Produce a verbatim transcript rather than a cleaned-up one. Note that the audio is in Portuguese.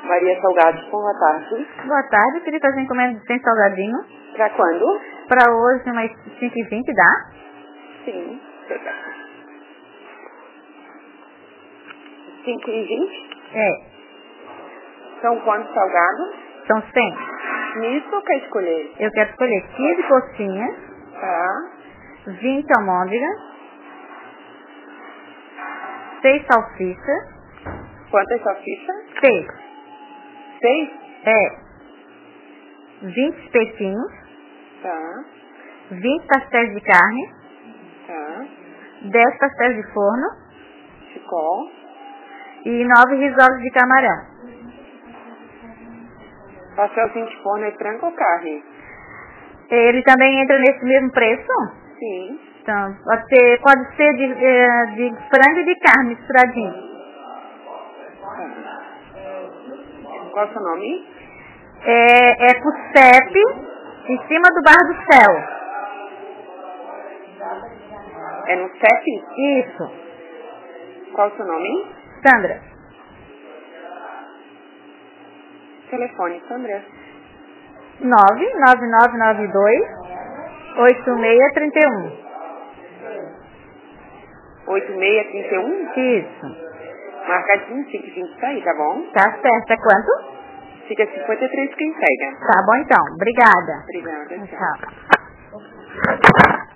Maria Salgado, boa tarde. Boa tarde, eu queria fazer encomenda de cem salgadinho. Pra quando? Pra hoje, umas cinco e vinte, dá? Sim. cinco e vinte? É. São quantos salgados? São cem. Nisso ou quer escolher? Eu quero escolher quinze coxinhas, Tá. vinte almôndegas, seis salsichas. Quantas salsichas? seis. Seis? É. vinte espetinhos. Tá. vinte pastéis de carne. Tá. dez pastéis de forno. Ficou. E nove risoles de camarão. Pastelzinho de forno é frango ou carne? Ele também entra nesse mesmo preço? Sim. Então, pode ser, pode ser de, eh, de frango e de carne misturadinho. Tá. Qual é o seu nome? É, é pro C E P, em cima do Bar do Céu. É no C E P? Isso. Qual é o seu nome? Sandra. Telefone, Sandra. nove nove nove nove dois oito seis três um. oito seis três um? Isso. Marcadinho, cinco e vinte tá aí, tá bom? Tá certo. É quanto? Fica cinquenta e três quem pega. Tá bom então. Obrigada. Obrigada, tchau. Tchau.